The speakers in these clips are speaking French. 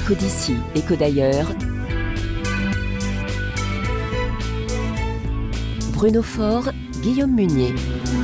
Écho d'ici, écho d'ailleurs. Bruno Faure, Guillaume Munier.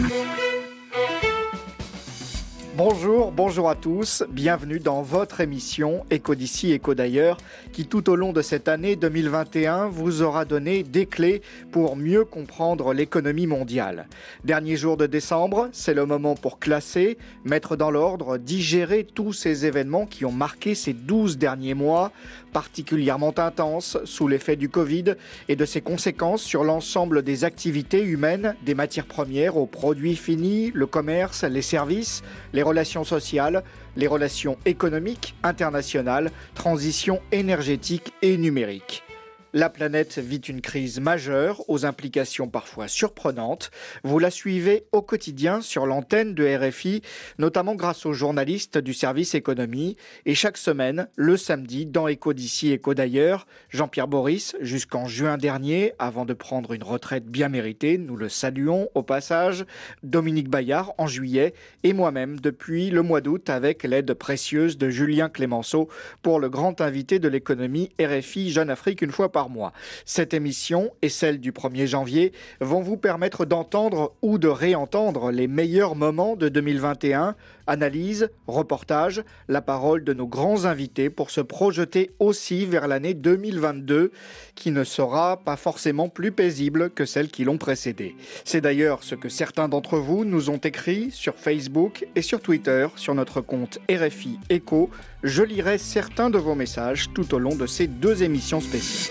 Bonjour à tous, bienvenue dans votre émission Écho d'ici, écho d'ailleurs, qui tout au long de cette année 2021 vous aura donné des clés pour mieux comprendre l'économie mondiale. Dernier jour de décembre, c'est le moment pour classer, mettre dans l'ordre, digérer tous ces événements qui ont marqué ces 12 derniers mois, particulièrement intenses sous l'effet du Covid et de ses conséquences sur l'ensemble des activités humaines, des matières premières aux produits finis, le commerce, les services, les relations sociales, les relations économiques, internationales, transition énergétique et numérique. La planète vit une crise majeure aux implications parfois surprenantes. Vous la suivez au quotidien sur l'antenne de RFI, notamment grâce aux journalistes du service économie. Et chaque semaine, le samedi, dans Écho d'ici, écho d'ailleurs, Jean-Pierre Boris, jusqu'en juin dernier, avant de prendre une retraite bien méritée, nous le saluons au passage, Dominique Bayard en juillet, et moi-même depuis le mois d'août avec l'aide précieuse de Julien Clémenceau pour le grand invité de l'économie RFI Jeune Afrique une fois par mois. Cette émission et celle du 1er janvier vont vous permettre d'entendre ou de réentendre les meilleurs moments de 2021, analyse, reportage, la parole de nos grands invités pour se projeter aussi vers l'année 2022 qui ne sera pas forcément plus paisible que celles qui l'ont précédée. C'est d'ailleurs ce que certains d'entre vous nous ont écrit sur Facebook et sur Twitter sur notre compte RFI Écho. Je lirai certains de vos messages tout au long de ces deux émissions spéciales.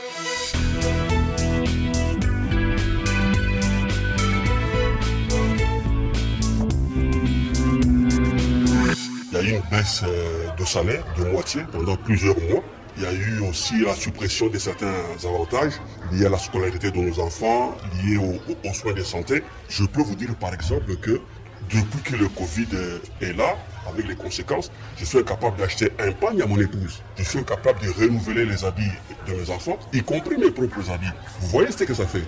Il y a eu une baisse de salaire de moitié pendant plusieurs mois. Il y a eu aussi la suppression de certains avantages liés à la scolarité de nos enfants, liés aux soins de santé. Je peux vous dire par exemple que depuis que le Covid est là, avec les conséquences, je suis incapable d'acheter un pagne à mon épouse. Je suis incapable de renouveler les habits de mes enfants, y compris mes propres habits. Vous voyez ce que ça fait ?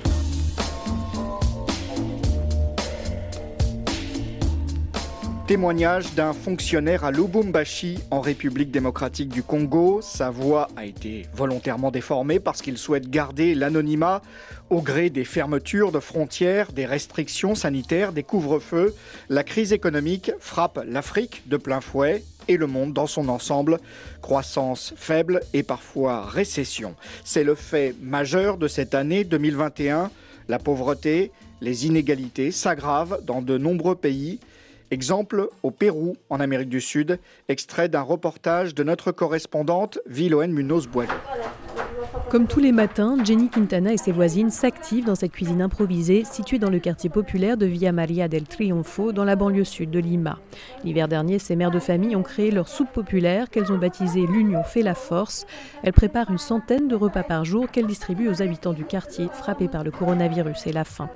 Témoignage d'un fonctionnaire à Lubumbashi, en République démocratique du Congo. Sa voix a été volontairement déformée parce qu'il souhaite garder l'anonymat au gré des fermetures de frontières, des restrictions sanitaires, des couvre-feux. La crise économique frappe l'Afrique de plein fouet et le monde dans son ensemble. Croissance faible et parfois récession. C'est le fait majeur de cette année 2021. La pauvreté, les inégalités s'aggravent dans de nombreux pays. Exemple au Pérou, en Amérique du Sud, extrait d'un reportage de notre correspondante Viloène Munoz-Boileau. Comme tous les matins, Jenny Quintana et ses voisines s'activent dans cette cuisine improvisée située dans le quartier populaire de Villa Maria del Triunfo, dans la banlieue sud de Lima. L'hiver dernier, ces mères de famille ont créé leur soupe populaire qu'elles ont baptisée « L'Union fait la force ». Elles préparent une centaine de repas par jour qu'elles distribuent aux habitants du quartier frappés par le coronavirus et la faim.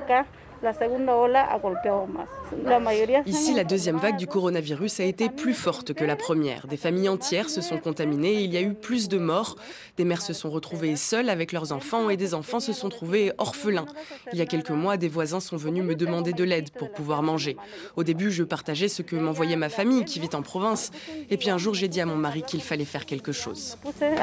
Ici, la deuxième vague du coronavirus a été plus forte que la première. Des familles entières se sont contaminées et il y a eu plus de morts. Des mères se sont retrouvées seules avec leurs enfants et des enfants se sont trouvés orphelins. Il y a quelques mois, des voisins sont venus me demander de l'aide pour pouvoir manger. Au début, je partageais ce que m'envoyait ma famille qui vit en province. Et puis un jour, j'ai dit à mon mari qu'il fallait faire quelque chose.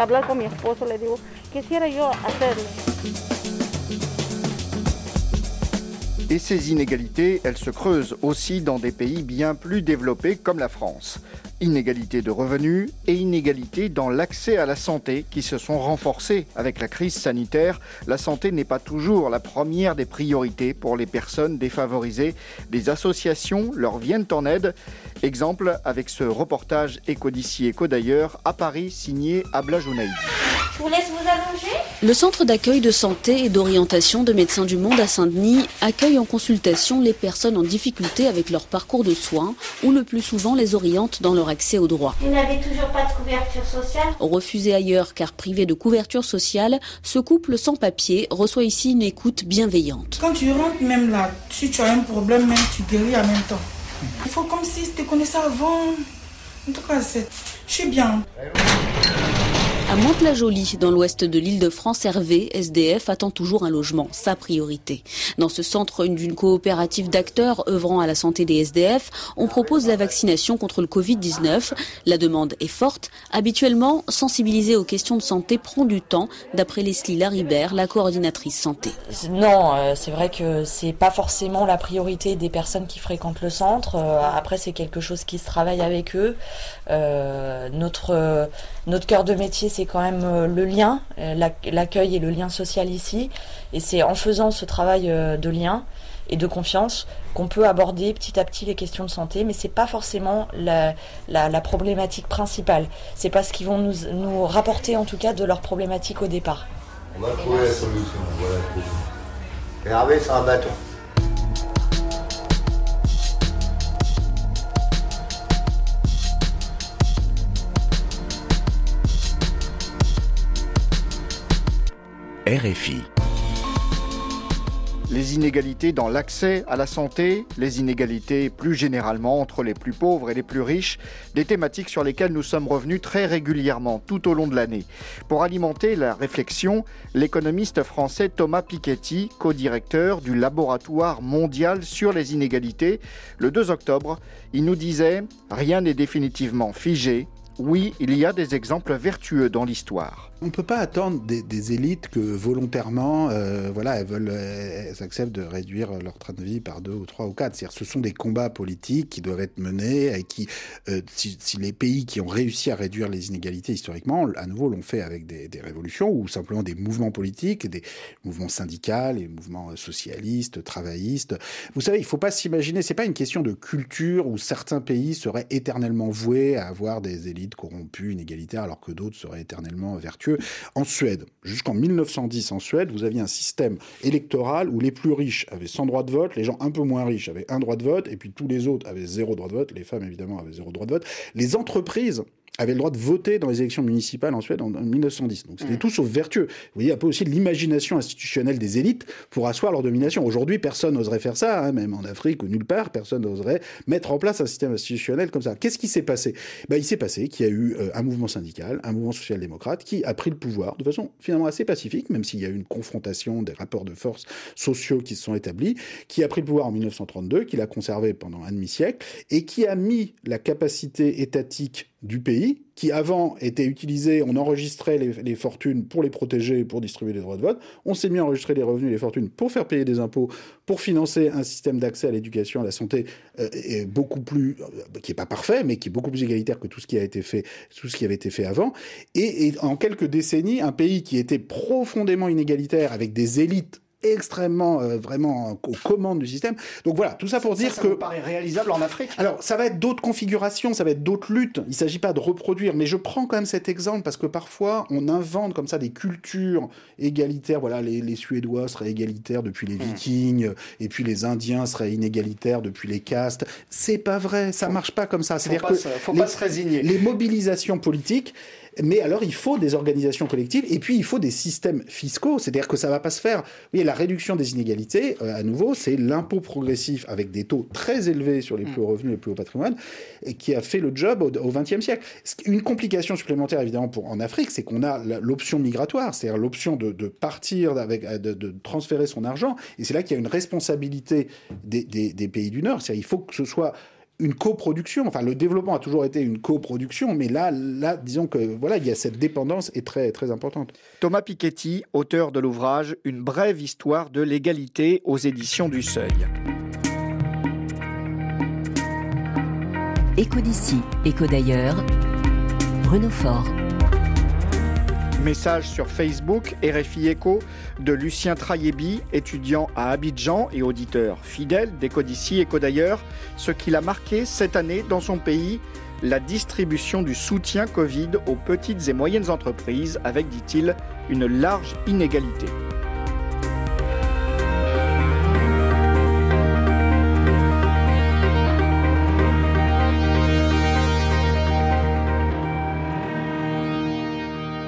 Et ces inégalités, elles se creusent aussi dans des pays bien plus développés comme la France. Inégalités de revenus et inégalités dans l'accès à la santé qui se sont renforcées avec la crise sanitaire. La santé n'est pas toujours la première des priorités pour les personnes défavorisées. Des associations leur viennent en aide. Exemple avec ce reportage Écho d'ici, écho d'ailleurs, à Paris, signé Abla Jounaïdi. Je vous laisse vous allonger. Le centre d'accueil de santé et d'orientation de Médecins du Monde à Saint-Denis accueille en consultation les personnes en difficulté avec leur parcours de soins ou le plus souvent les oriente dans leur accès aux droits. Vous n'avez toujours pas de couverture sociale ? Refusé ailleurs car privé de couverture sociale, ce couple sans papier reçoit ici une écoute bienveillante. Quand tu rentres même là, si tu as un problème, même tu guéris en même temps. Il faut comme si tu te connaissais avant. En tout cas, je suis bien. À Mantes-la-Jolie, dans l'ouest de l'Île-de-France, Hervé, SDF, attend toujours un logement, sa priorité. Dans ce centre d'une coopérative d'acteurs œuvrant à la santé des SDF, on propose la vaccination contre le Covid-19. La demande est forte. Habituellement, sensibiliser aux questions de santé prend du temps, d'après Leslie Laribert, la coordinatrice santé. Non, c'est vrai que c'est pas forcément la priorité des personnes qui fréquentent le centre. Après, c'est quelque chose qui se travaille avec eux. Notre cœur de métier, c'est quand même le lien, l'accueil et le lien social ici. Et c'est en faisant ce travail de lien et de confiance qu'on peut aborder petit à petit les questions de santé, mais c'est pas forcément la problématique principale. C'est pas ce qu'ils vont nous rapporter en tout cas de leur problématique au départ. On va trouver la solution, voilà. Hervé, c'est un bâton. RFI. Les inégalités dans l'accès à la santé, les inégalités plus généralement entre les plus pauvres et les plus riches, des thématiques sur lesquelles nous sommes revenus très régulièrement tout au long de l'année. Pour alimenter la réflexion, l'économiste français Thomas Piketty, co-directeur du Laboratoire mondial sur les inégalités, le 2 octobre, il nous disait « Rien n'est définitivement figé. Oui, il y a des exemples vertueux dans l'histoire. » On ne peut pas attendre des élites que volontairement, elles acceptent de réduire leur train de vie par 2 ou 3 ou 4. C'est-à-dire, ce sont des combats politiques qui doivent être menés et qui, si les pays qui ont réussi à réduire les inégalités historiquement, à nouveau l'ont fait avec des révolutions ou simplement des mouvements politiques, des mouvements syndicaux, des mouvements socialistes, travaillistes. Vous savez, il ne faut pas s'imaginer, c'est pas une question de culture où certains pays seraient éternellement voués à avoir des élites corrompues, inégalitaires, alors que d'autres seraient éternellement vertueux. En Suède, jusqu'en 1910 en Suède, vous aviez un système électoral où les plus riches avaient 100 droits de vote, les gens un peu moins riches avaient 1 droit de vote, et puis tous les autres avaient 0 droit de vote, les femmes évidemment avaient 0 droit de vote. Les entreprises avaient le droit de voter dans les élections municipales en Suède en 1910. Donc c'était tout sauf vertueux. Vous voyez un peu aussi l'imagination institutionnelle des élites pour asseoir leur domination. Aujourd'hui, personne n'oserait faire ça, hein, même en Afrique ou nulle part, personne n'oserait mettre en place un système institutionnel comme ça. Qu'est-ce qui s'est passé ? Il s'est passé qu'il y a eu un mouvement syndical, un mouvement social-démocrate qui a pris le pouvoir de façon finalement assez pacifique, même s'il y a eu une confrontation des rapports de force sociaux qui se sont établis, qui a pris le pouvoir en 1932, qui l'a conservé pendant un demi-siècle, et qui a mis la capacité étatique du pays, qui avant était utilisé, on enregistrait les fortunes pour les protéger, pour distribuer les droits de vote, on s'est mis à enregistrer les revenus et les fortunes pour faire payer des impôts, pour financer un système d'accès à l'éducation, à la santé, beaucoup plus, qui n'est pas parfait, mais qui est beaucoup plus égalitaire que tout ce qui a été fait, tout ce qui avait été fait avant. Et en quelques décennies, un pays qui était profondément inégalitaire, avec des élites extrêmement, vraiment aux commandes du système. Donc voilà, tout ça pour dire que... Ça me paraît réalisable en Afrique. Alors, ça va être d'autres configurations, ça va être d'autres luttes. Il ne s'agit pas de reproduire, mais je prends quand même cet exemple parce que parfois, on invente comme ça des cultures égalitaires. Voilà, les Suédois seraient égalitaires depuis les Vikings, et puis les Indiens seraient inégalitaires depuis les castes. C'est pas vrai, ça marche pas comme ça. C'est-à-dire que faut pas se résigner. Les mobilisations politiques, mais alors il faut des organisations collectives et puis il faut des systèmes fiscaux, c'est-à-dire que ça va pas se faire. Oui, la réduction des inégalités, à nouveau, c'est l'impôt progressif avec des taux très élevés sur les plus hauts revenus, les plus hauts patrimoines, et qui a fait le job au XXe siècle. Une complication supplémentaire, évidemment, en Afrique, c'est qu'on a l'option migratoire, c'est-à-dire l'option de partir, de transférer son argent, et c'est là qu'il y a une responsabilité des pays du Nord. C'est-à-dire il faut que ce soit une coproduction. Enfin, le développement a toujours été une coproduction, mais là, disons que voilà, il y a cette dépendance est très, très importante. Thomas Piketty, auteur de l'ouvrage « Une brève histoire de l'égalité » aux éditions du Seuil. Écho d'ici, écho d'ailleurs, Bruno Faure. Message sur Facebook, RFI Écho, de Lucien Trayebi, étudiant à Abidjan et auditeur fidèle d'Écho d'ici, Écho d'ailleurs, ce qu'il a marqué cette année dans son pays, la distribution du soutien Covid aux petites et moyennes entreprises avec, dit-il, une large inégalité.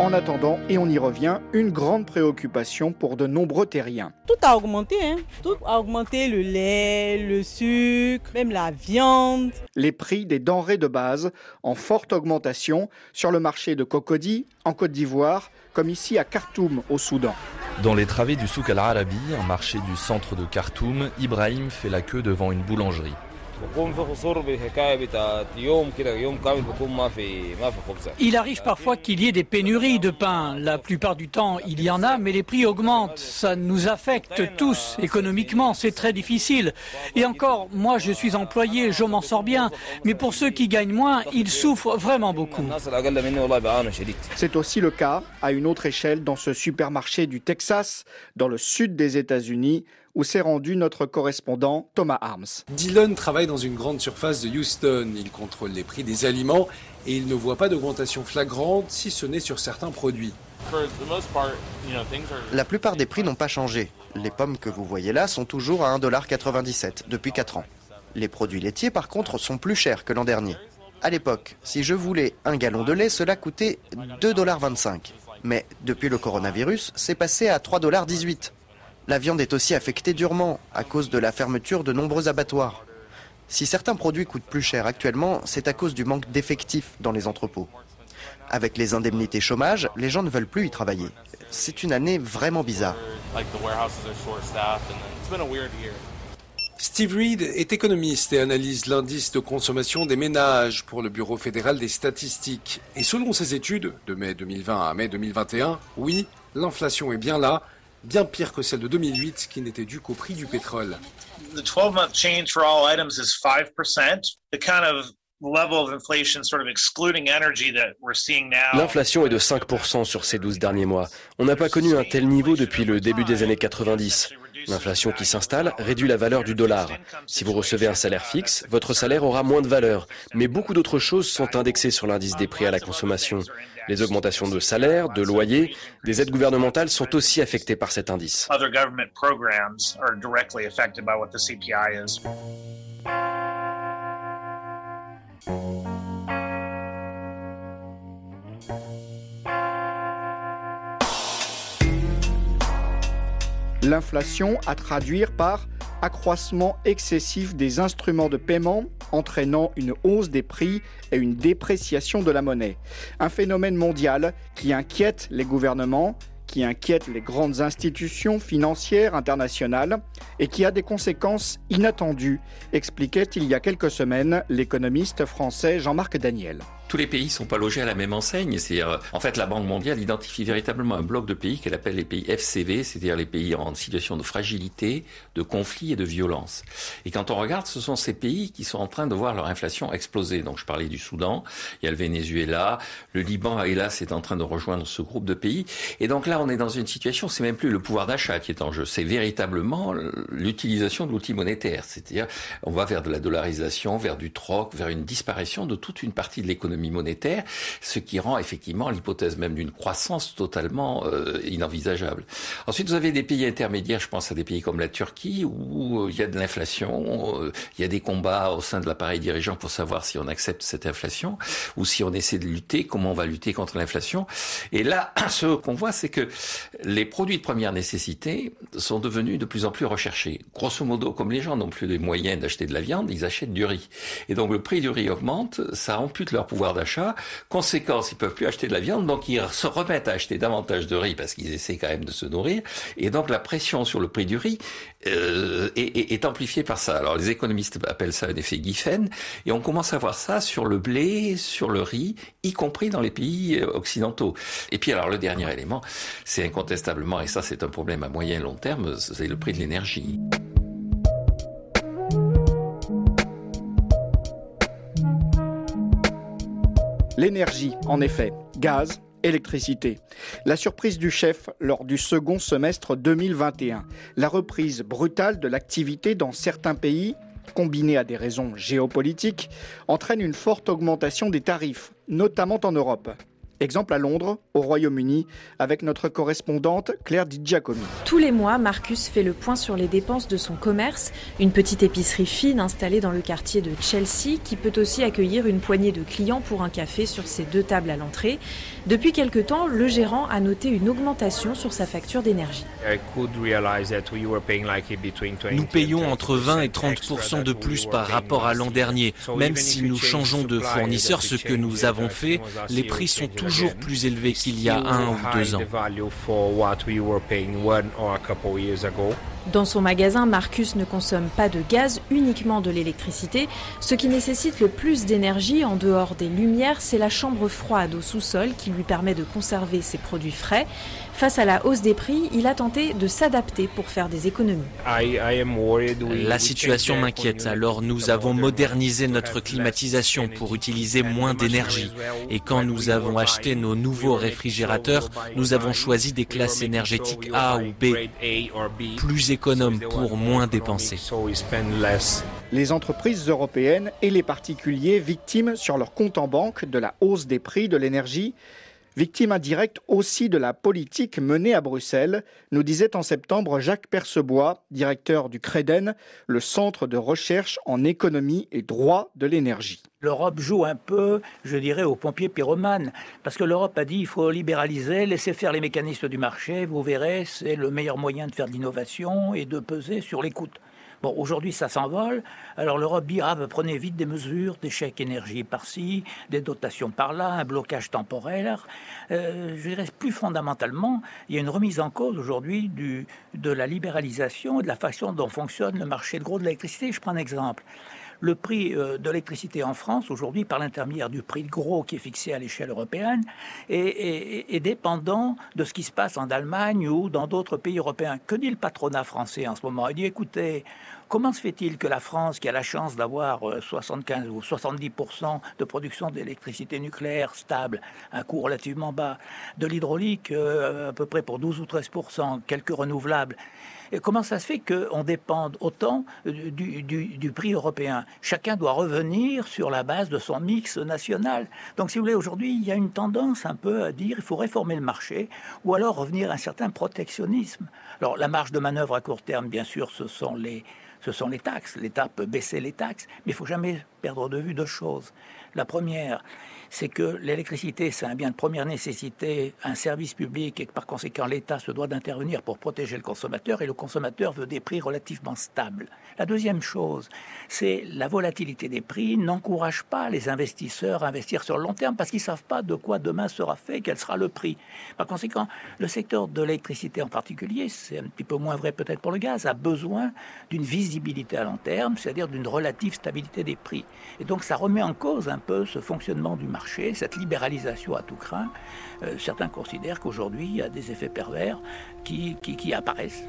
En attendant, et on y revient, une grande préoccupation pour de nombreux terriens. Tout a augmenté, tout a augmenté, le lait, le sucre, même la viande. Les prix des denrées de base en forte augmentation sur le marché de Cocody, en Côte d'Ivoire, comme ici à Khartoum, au Soudan. Dans les travées du Souk Al-Arabi, un marché du centre de Khartoum, Ibrahim fait la queue devant une boulangerie. Il arrive parfois qu'il y ait des pénuries de pain. La plupart du temps, il y en a, mais les prix augmentent. Ça nous affecte tous économiquement, c'est très difficile. Et encore, moi je suis employé, je m'en sors bien. Mais pour ceux qui gagnent moins, ils souffrent vraiment beaucoup. C'est aussi le cas, à une autre échelle, dans ce supermarché du Texas, dans le sud des États-Unis, où s'est rendu notre correspondant Thomas Arms. Dylan travaille dans une grande surface de Houston. Il contrôle les prix des aliments et il ne voit pas d'augmentation flagrante, si ce n'est sur certains produits. La plupart des prix n'ont pas changé. Les pommes que vous voyez là sont toujours à 1,97$ depuis 4 ans. Les produits laitiers, par contre, sont plus chers que l'an dernier. À l'époque, si je voulais un gallon de lait, cela coûtait 2,25$. Mais depuis le coronavirus, c'est passé à 3,18$. La viande est aussi affectée durement à cause de la fermeture de nombreux abattoirs. Si certains produits coûtent plus cher actuellement, c'est à cause du manque d'effectifs dans les entrepôts. Avec les indemnités chômage, les gens ne veulent plus y travailler. C'est une année vraiment bizarre. Steve Reed est économiste et analyse l'indice de consommation des ménages pour le Bureau fédéral des statistiques. Et selon ses études, de mai 2020 à mai 2021, oui, l'inflation est bien là, bien pire que celle de 2008 qui n'était due qu'au prix du pétrole. The 12-month change for all items is 5%. The kind of level of inflation sort of excluding energy that we're seeing now. L'inflation est de 5% sur ces 12 derniers mois. On n'a pas connu un tel niveau depuis le début des années 90. L'inflation qui s'installe réduit la valeur du dollar. Si vous recevez un salaire fixe, votre salaire aura moins de valeur. Mais beaucoup d'autres choses sont indexées sur l'indice des prix à la consommation. Les augmentations de salaire, de loyer, des aides gouvernementales sont aussi affectées par cet indice. Other government programs are directly affected by what the CPI is. L'inflation à traduire par accroissement excessif des instruments de paiement, entraînant une hausse des prix et une dépréciation de la monnaie. Un phénomène mondial qui inquiète les gouvernements, qui inquiète les grandes institutions financières internationales et qui a des conséquences inattendues, expliquait il y a quelques semaines l'économiste français Jean-Marc Daniel. Tous les pays ne sont pas logés à la même enseigne. C'est-à-dire, en fait, la Banque mondiale identifie véritablement un bloc de pays qu'elle appelle les pays FCV, c'est-à-dire les pays en situation de fragilité, de conflit et de violence. Et quand on regarde, ce sont ces pays qui sont en train de voir leur inflation exploser. Donc, je parlais du Soudan, il y a le Venezuela, le Liban, hélas, est en train de rejoindre ce groupe de pays. Et donc là, on est dans une situation, c'est même plus le pouvoir d'achat qui est en jeu, c'est véritablement l'utilisation de l'outil monétaire. C'est-à-dire, on va vers de la dollarisation, vers du troc, vers une disparition de toute une partie de l'économie monétaire, ce qui rend effectivement l'hypothèse même d'une croissance totalement inenvisageable. Ensuite, vous avez des pays intermédiaires, je pense à des pays comme la Turquie, où il y a de l'inflation, il y a des combats au sein de l'appareil dirigeant pour savoir si on accepte cette inflation, ou si on essaie de lutter, comment on va lutter contre l'inflation. Et là, ce qu'on voit, c'est que les produits de première nécessité sont devenus de plus en plus recherchés. Grosso modo, comme les gens n'ont plus les moyens d'acheter de la viande, ils achètent du riz. Et donc le prix du riz augmente, ça ampute leur pouvoir d'achat. Conséquence, ils peuvent plus acheter de la viande, donc ils se remettent à acheter davantage de riz parce qu'ils essaient quand même de se nourrir. Et donc la pression sur le prix du riz est amplifiée par ça. Alors les économistes appellent ça un effet Giffen, et on commence à voir ça sur le blé, sur le riz, y compris dans les pays occidentaux. Et puis alors le dernier élément, c'est incontestablement, et ça c'est un problème à moyen et long terme, c'est le prix de l'énergie. L'énergie, en effet, gaz, électricité. La surprise du chef lors du second semestre 2021. La reprise brutale de l'activité dans certains pays, combinée à des raisons géopolitiques, entraîne une forte augmentation des tarifs, notamment en Europe. Exemple à Londres, au Royaume-Uni, avec notre correspondante Claire Di Giacomi. Tous les mois, Marcus fait le point sur les dépenses de son commerce, une petite épicerie fine installée dans le quartier de Chelsea qui peut aussi accueillir une poignée de clients pour un café sur ses 2 tables à l'entrée. Depuis quelque temps, le gérant a noté une augmentation sur sa facture d'énergie. Nous payons entre 20 et 30% de plus par rapport à l'an dernier. Même si nous changeons de fournisseur, ce que nous avons fait, les prix sont toujours plus élevés qu'il y a 1 ou 2 ans. Dans son magasin, Marcus ne consomme pas de gaz, uniquement de l'électricité. Ce qui nécessite le plus d'énergie, en dehors des lumières, c'est la chambre froide au sous-sol qui lui permet de conserver ses produits frais. Face à la hausse des prix, il a tenté de s'adapter pour faire des économies. La situation m'inquiète, alors nous avons modernisé notre climatisation pour utiliser moins d'énergie. Et quand nous avons acheté nos nouveaux réfrigérateurs, nous avons choisi des classes énergétiques A ou B, plus économes pour moins dépenser. Les entreprises européennes et les particuliers victimes sur leur compte en banque de la hausse des prix de l'énergie, victime indirecte aussi de la politique menée à Bruxelles, nous disait en septembre Jacques Percebois, directeur du CREDEN, le centre de recherche en économie et droit de l'énergie. L'Europe joue un peu, je dirais, aux pompiers pyromanes, parce que l'Europe a dit il faut libéraliser, laisser faire les mécanismes du marché, vous verrez, c'est le meilleur moyen de faire de l'innovation et de peser sur les coûts. Bon, aujourd'hui, ça s'envole. Alors l'Europe dit prenez vite des mesures, des chèques énergie par-ci, des dotations par-là, un blocage temporaire. Je dirais plus fondamentalement, il y a une remise en cause aujourd'hui de la libéralisation et de la façon dont fonctionne le marché de gros de l'électricité. Je prends un exemple. Le prix de l'électricité en France, aujourd'hui, par l'intermédiaire du prix de gros qui est fixé à l'échelle européenne, est dépendant de ce qui se passe en Allemagne ou dans d'autres pays européens. Que dit le patronat français en ce moment? Il dit, écoutez, comment se fait-il que la France, qui a la chance d'avoir 75 ou 70% de production d'électricité nucléaire stable, un coût relativement bas, de l'hydraulique à peu près pour 12 ou 13%, quelques renouvelables, et comment ça se fait qu'on dépende autant du prix européen? Chacun doit revenir sur la base de son mix national. Donc, si vous voulez, aujourd'hui, il y a une tendance un peu à dire qu'il faut réformer le marché ou alors revenir à un certain protectionnisme. Alors, la marge de manœuvre à court terme, bien sûr, ce sont les taxes. L'État peut baisser les taxes, mais il ne faut jamais perdre de vue 2 choses. La première, c'est que l'électricité, c'est un bien de première nécessité, un service public, et que par conséquent, l'État se doit d'intervenir pour protéger le consommateur, et le consommateur veut des prix relativement stables. La deuxième chose, c'est la volatilité des prix n'encourage pas les investisseurs à investir sur le long terme, parce qu'ils ne savent pas de quoi demain sera fait, quel sera le prix. Par conséquent, le secteur de l'électricité en particulier, c'est un petit peu moins vrai peut-être pour le gaz, a besoin d'une visibilité à long terme, c'est-à-dire d'une relative stabilité des prix. Et donc ça remet en cause un peu ce fonctionnement du marché, cette libéralisation à tout crin. Certains considèrent qu'aujourd'hui, il y a des effets pervers qui apparaissent.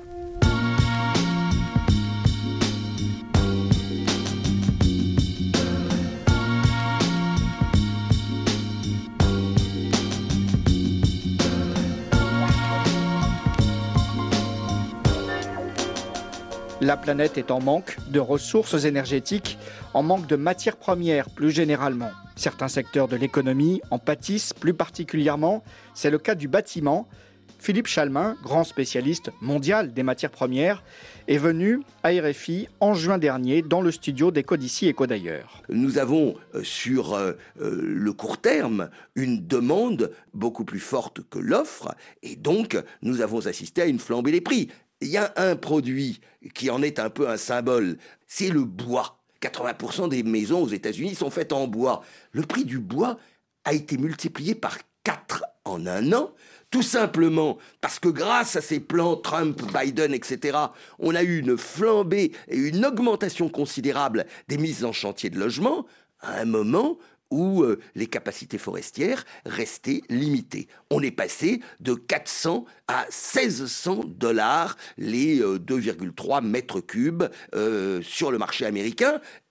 La planète est en manque de ressources énergétiques, en manque de matières premières plus généralement. Certains secteurs de l'économie en pâtissent plus particulièrement. C'est le cas du bâtiment. Philippe Chalmin, grand spécialiste mondial des matières premières, est venu à RFI en juin dernier dans le studio d'Éco d'ici, Éco d'ailleurs. Nous avons sur le court terme une demande beaucoup plus forte que l'offre et donc nous avons assisté à une flambée des prix. Il y a un produit qui en est un peu un symbole, c'est le bois. 80% des maisons aux États-Unis sont faites en bois. Le prix du bois a été multiplié par 4 en un an, tout simplement parce que grâce à ces plans Trump, Biden, etc., on a eu une flambée et une augmentation considérable des mises en chantier de logements à un moment où les capacités forestières restaient limitées. On est passé de 400 à 1600 $ les 2,3 mètres cubes sur le marché américain.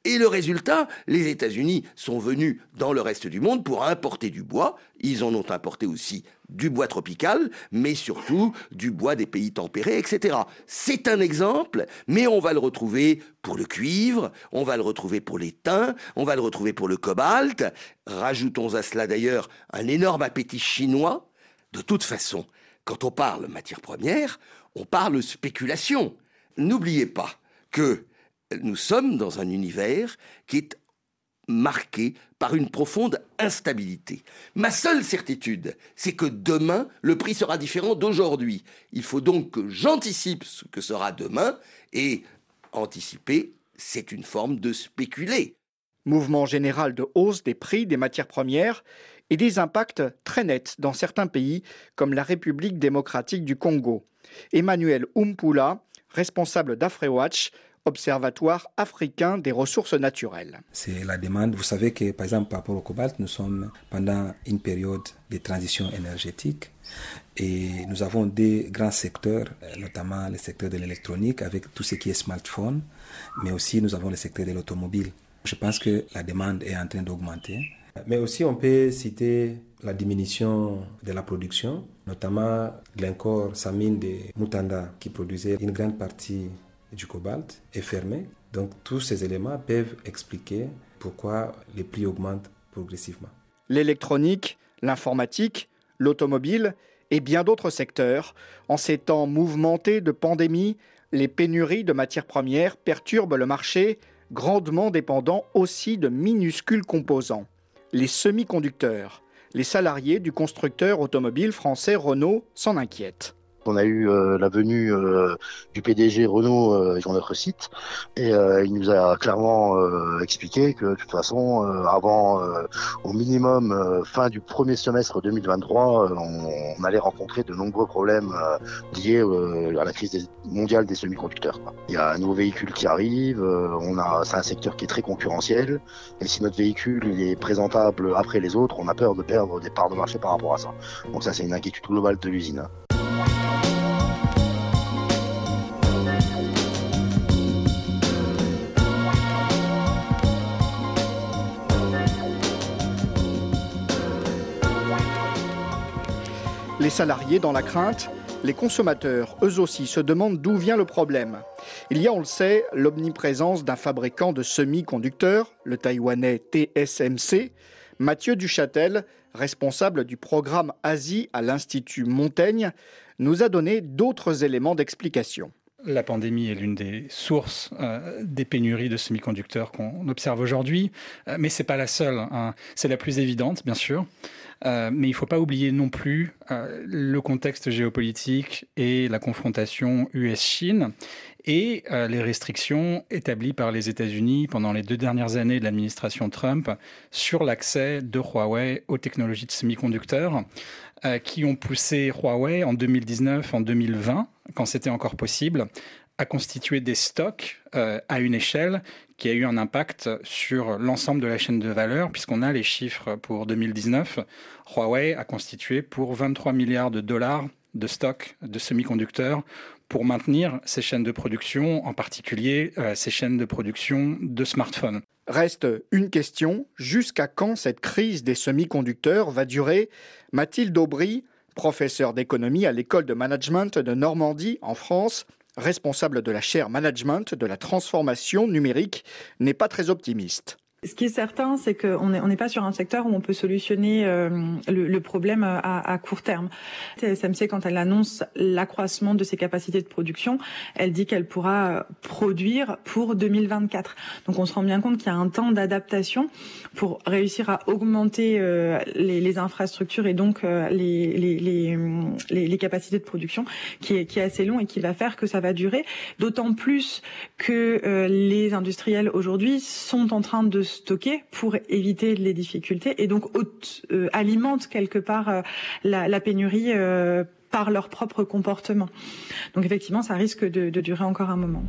Et le résultat, les États-Unis sont venus dans le reste du monde pour importer du bois. Ils en ont importé aussi du bois tropical, mais surtout du bois des pays tempérés, etc. C'est un exemple, mais on va le retrouver pour le cuivre, on va le retrouver pour l'étain, on va le retrouver pour le cobalt. Rajoutons à cela d'ailleurs un énorme appétit chinois. De toute façon, quand on parle matières premières, on parle spéculation. N'oubliez pas que nous sommes dans un univers qui est marqué par une profonde instabilité. Ma seule certitude, c'est que demain, le prix sera différent d'aujourd'hui. Il faut donc que j'anticipe ce que sera demain, et anticiper, c'est une forme de spéculer. Mouvement général de hausse des prix des matières premières et des impacts très nets dans certains pays comme la République démocratique du Congo. Emmanuel Umpula, responsable d'Afrewatch, Observatoire africain des ressources naturelles. C'est la demande. Vous savez que, par exemple, par rapport au cobalt, nous sommes pendant une période de transition énergétique et nous avons des grands secteurs, notamment le secteur de l'électronique avec tout ce qui est smartphone, mais aussi nous avons le secteur de l'automobile. Je pense que la demande est en train d'augmenter. Mais aussi, on peut citer la diminution de la production, notamment Glencore, sa mine de Mutanda, qui produisait une grande partie du cobalt, est fermée. Donc, tous ces éléments peuvent expliquer pourquoi les prix augmentent progressivement. L'électronique, l'informatique, l'automobile et bien d'autres secteurs. En ces temps mouvementés de pandémie, les pénuries de matières premières perturbent le marché, grandement dépendant aussi de minuscules composants. Les semi-conducteurs. Les salariés du constructeur automobile français Renault s'en inquiètent. On a eu la venue du PDG Renault sur notre site et il nous a clairement expliqué que de toute façon, avant au minimum fin du premier semestre 2023, on allait rencontrer de nombreux problèmes liés à la crise mondiale des semi-conducteurs. Il y a un nouveau véhicule qui arrive, c'est un secteur qui est très concurrentiel et si notre véhicule il est présentable après les autres, on a peur de perdre des parts de marché par rapport à ça. Donc ça, c'est une inquiétude globale de l'usine. Les salariés dans la crainte, les consommateurs, eux aussi, se demandent d'où vient le problème. Il y a, on le sait, l'omniprésence d'un fabricant de semi-conducteurs, le taïwanais TSMC. Mathieu Duchâtel, responsable du programme Asie à l'Institut Montaigne, nous a donné d'autres éléments d'explication. La pandémie est l'une des sources des pénuries de semi-conducteurs qu'on observe aujourd'hui, mais ce n'est pas la seule. C'est la plus évidente, bien sûr. Mais il ne faut pas oublier non plus le contexte géopolitique et la confrontation US-Chine et les restrictions établies par les États-Unis pendant les 2 dernières années de l'administration Trump sur l'accès de Huawei aux technologies de semi-conducteurs qui ont poussé Huawei en 2019, en 2020, quand c'était encore possible, à constituer des stocks à une échelle qui a eu un impact sur l'ensemble de la chaîne de valeur, puisqu'on a les chiffres pour 2019. Huawei a constitué pour 23 milliards de dollars de stocks de semi-conducteurs pour maintenir ces chaînes de production, en particulier ces chaînes de production de smartphones. Reste une question, jusqu'à quand cette crise des semi-conducteurs va durer ? Mathilde Aubry, professeure d'économie à l'école de management de Normandie en France, responsable de la chaire management de la transformation numérique, n'est pas très optimiste. Ce qui est certain, c'est qu'on n'est pas sur un secteur où on peut solutionner le problème à court terme. TSMC, quand elle annonce l'accroissement de ses capacités de production, elle dit qu'elle pourra produire pour 2024. Donc on se rend bien compte qu'il y a un temps d'adaptation pour réussir à augmenter les infrastructures et donc les capacités de production qui est assez long et qui va faire que ça va durer. D'autant plus que les industriels aujourd'hui sont en train de stocker pour éviter les difficultés et donc alimentent quelque part la pénurie par leur propre comportement. Donc effectivement, ça risque de durer encore un moment.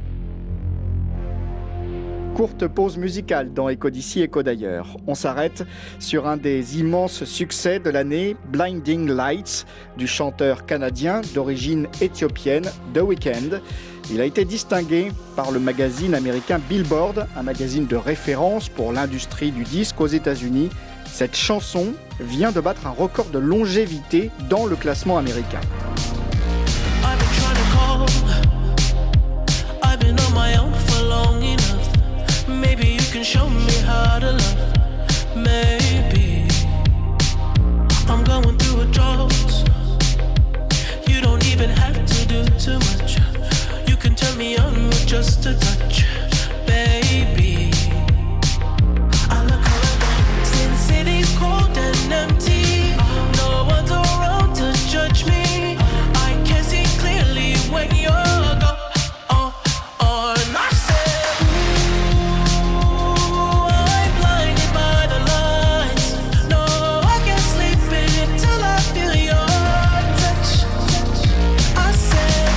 Courte pause musicale dans Écho d'ici, Écho d'ailleurs. On s'arrête sur un des immenses succès de l'année, Blinding Lights, du chanteur canadien d'origine éthiopienne The Weeknd. Il a été distingué par le magazine américain Billboard, un magazine de référence pour l'industrie du disque aux États-Unis. Cette chanson vient de battre un record de longévité dans le classement américain. Turn me on with just a touch, baby. I look around, since city's cold and empty, no one's around to judge me. I can see clearly when you're gone. And I said, ooh, I'm blinded by the lights. No, I can't sleep until I feel your touch. I said,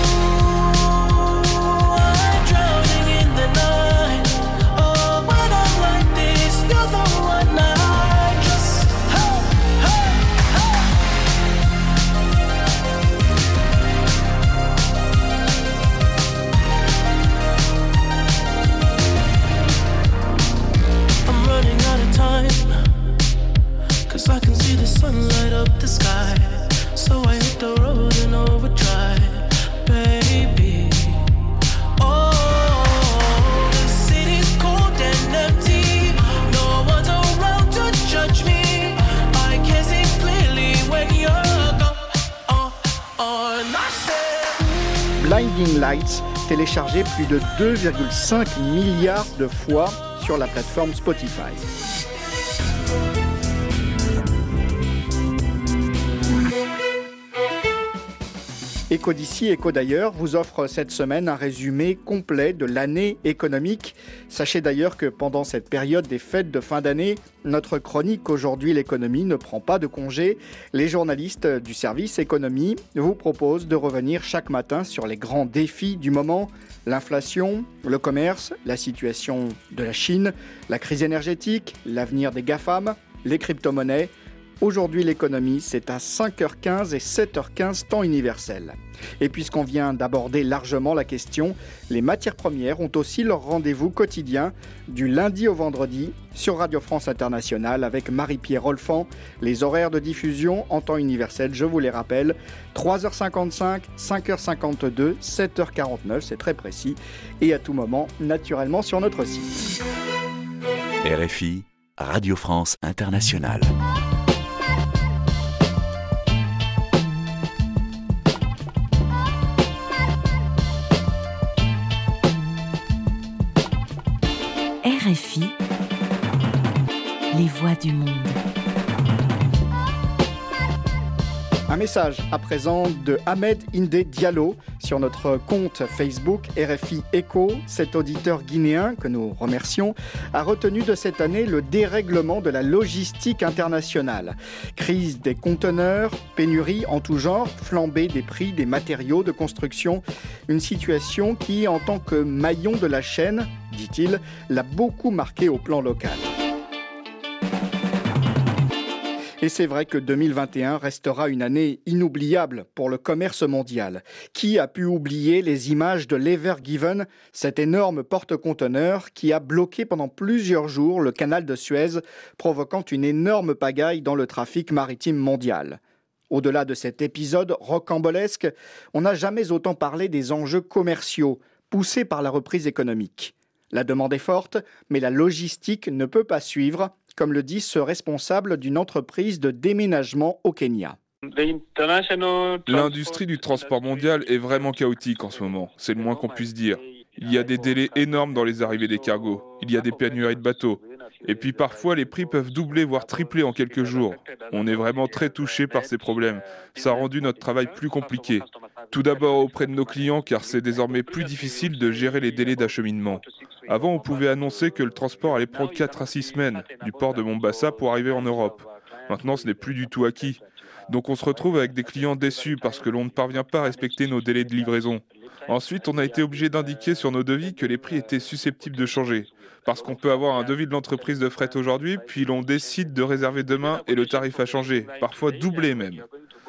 I can see the sun light up the sky, so I hit the road in overdrive, baby. Oh, the city's cold and empty, no one's around to judge me. I can see clearly when you're gone. And I said, Blinding Lights, téléchargé plus de 2,5 milliards de fois sur la plateforme Spotify. Éco d'ici, Éco d'ailleurs vous offre cette semaine un résumé complet de l'année économique. Sachez d'ailleurs que pendant cette période des fêtes de fin d'année, notre chronique Aujourd'hui l'économie ne prend pas de congé. Les journalistes du service économie vous proposent de revenir chaque matin sur les grands défis du moment. L'inflation, le commerce, la situation de la Chine, la crise énergétique, l'avenir des GAFAM, les crypto-monnaies. Aujourd'hui, l'économie, c'est à 5h15 et 7h15 temps universel. Et puisqu'on vient d'aborder largement la question, les matières premières ont aussi leur rendez-vous quotidien du lundi au vendredi sur Radio France Internationale avec Marie-Pierre Rolfan. Les horaires de diffusion en temps universel, je vous les rappelle, 3h55, 5h52, 7h49, c'est très précis, et à tout moment, naturellement, sur notre site. RFI, Radio France Internationale. RFI, les voix du monde. Un message à présent de Ahmed Indé Diallo sur notre compte Facebook RFI Éco. Cet auditeur guinéen, que nous remercions, a retenu de cette année le dérèglement de la logistique internationale. Crise des conteneurs, pénurie en tout genre, flambée des prix des matériaux de construction. Une situation qui, en tant que maillon de la chaîne, dit-il, l'a beaucoup marqué au plan local. Et c'est vrai que 2021 restera une année inoubliable pour le commerce mondial. Qui a pu oublier les images de l'Ever Given, cet énorme porte-conteneur qui a bloqué pendant plusieurs jours le canal de Suez, provoquant une énorme pagaille dans le trafic maritime mondial. Au-delà de cet épisode rocambolesque, on n'a jamais autant parlé des enjeux commerciaux poussés par la reprise économique. La demande est forte, mais la logistique ne peut pas suivre, comme le dit ce responsable d'une entreprise de déménagement au Kenya. L'industrie du transport mondial est vraiment chaotique en ce moment, c'est le moins qu'on puisse dire. Il y a des délais énormes dans les arrivées des cargos, il y a des pénuries de bateaux. Et puis parfois les prix peuvent doubler voire tripler en quelques jours. On est vraiment très touché par ces problèmes. Ça a rendu notre travail plus compliqué. Tout d'abord auprès de nos clients car c'est désormais plus difficile de gérer les délais d'acheminement. Avant on pouvait annoncer que le transport allait prendre 4 à 6 semaines du port de Mombasa pour arriver en Europe. Maintenant ce n'est plus du tout acquis. Donc on se retrouve avec des clients déçus parce que l'on ne parvient pas à respecter nos délais de livraison. Ensuite, on a été obligé d'indiquer sur nos devis que les prix étaient susceptibles de changer. Parce qu'on peut avoir un devis de l'entreprise de fret aujourd'hui, puis l'on décide de réserver demain et le tarif a changé, parfois doublé même.